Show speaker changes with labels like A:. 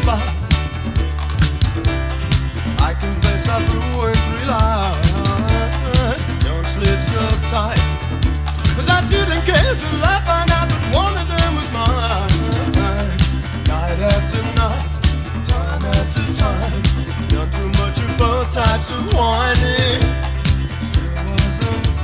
A: fight. I confess I've ruined 3 lives. Don't slip so tight, 'cause I didn't care till I found out that one of them was mine. Night after night, time after time, done too much of both types of whining.